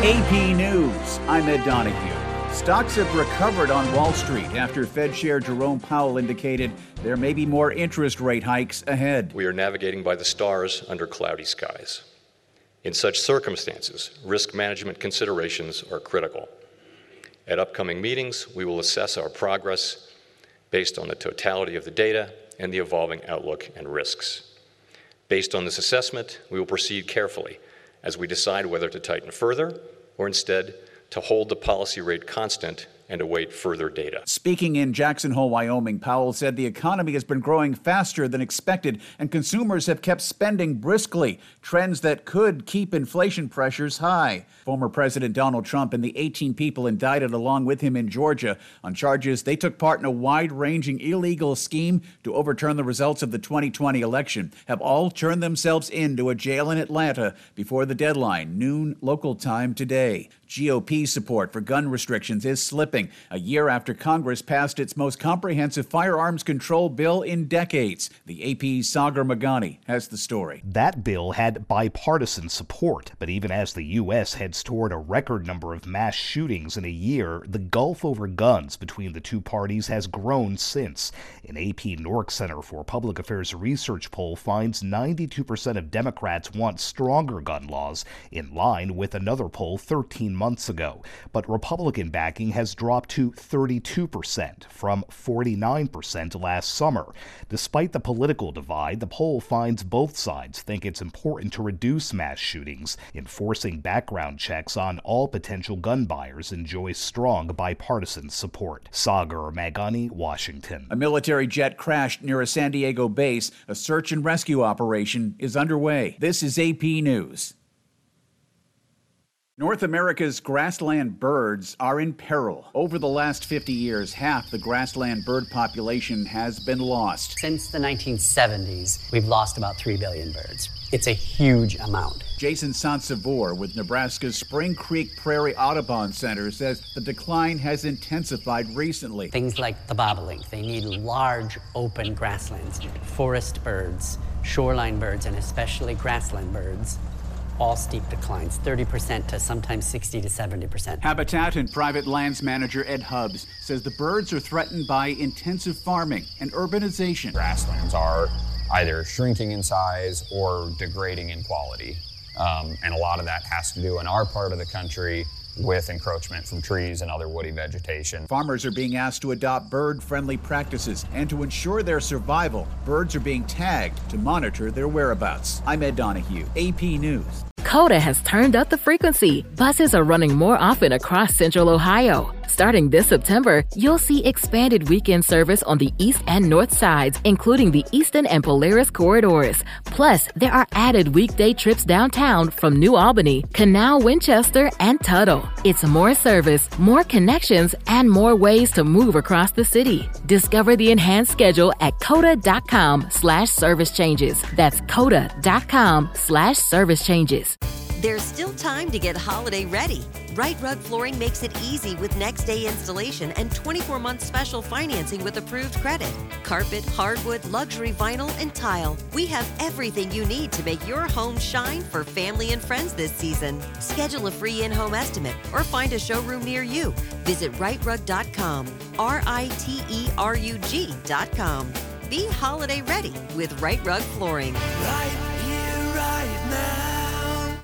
AP News, I'm Ed Donahue. Stocks have recovered on Wall Street after Fed Chair Jerome Powell indicated there may be more interest rate hikes ahead. We are navigating by the stars under cloudy skies. In such circumstances, risk management considerations are critical. At upcoming meetings, we will assess our progress based on the totality of the data and the evolving outlook and risks. Based on this assessment, we will proceed carefully as we decide whether to tighten further or instead to hold the policy rate constant and await further data. Speaking in Jackson Hole, Wyoming, Powell said the economy has been growing faster than expected and consumers have kept spending briskly, trends that could keep inflation pressures high. Former President Donald Trump and the 18 people indicted along with him in Georgia on charges they took part in a wide-ranging illegal scheme to overturn the results of the 2020 election have all turned themselves into a jail in Atlanta before the deadline, noon local time today. GOP support for gun restrictions is slipping a year after Congress passed its most comprehensive firearms control bill in decades. The AP's Sagar Meghani has the story. That bill had bipartisan support, but even as the U.S. heads toward a record number of mass shootings in a year, the gulf over guns between the two parties has grown since. An AP NORC Center for Public Affairs research poll finds 92% of Democrats want stronger gun laws, in line with another poll 13 months ago. But Republican backing has dropped to 32% from 49% last summer. Despite the political divide, the poll finds both sides think it's important to reduce mass shootings. Enforcing background checks on all potential gun buyers enjoys strong bipartisan support. Sagar Meghani, Washington. A military jet crashed near a San Diego base. A search and rescue operation is underway. This is AP News. North America's grassland birds are in peril. Over the last 50 years, half the grassland bird population has been lost. Since the 1970s, we've lost about 3 billion birds. It's a huge amount. Jason Sansevior with Nebraska's Spring Creek Prairie Audubon Center says the decline has intensified recently. Things like the bobolink, they need large open grasslands. Forest birds, shoreline birds, and especially grassland birds, all steep declines, 30% to sometimes 60 to 70%. Habitat and private lands manager Ed Hubbs says the birds are threatened by intensive farming and urbanization. Grasslands are either shrinking in size or degrading in quality. And a lot of that has to do in our part of the country with encroachment from trees and other woody vegetation. Farmers are being asked to adopt bird-friendly practices, and to ensure their survival, birds are being tagged to monitor their whereabouts. I'm Ed Donahue, AP News. Coda has turned up the frequency. Buses are running more often across Central Ohio. Starting this September, you'll see expanded weekend service on the east and north sides, including the Eastern and Polaris corridors. Plus, there are added weekday trips downtown from New Albany, Canal, Winchester, and Tuttle. It's more service, more connections, and more ways to move across the city. Discover the enhanced schedule at coda.com/service changes. That's coda.com/service changes. There's still time to get holiday ready. Right Rug Flooring makes it easy with next day installation and 24-month special financing with approved credit. Carpet, hardwood, luxury vinyl, and tile. We have everything you need to make your home shine for family and friends this season. Schedule a free in-home estimate or find a showroom near you. Visit rightrug.com, RITERUG.com. Be holiday ready with Right Rug Flooring. Right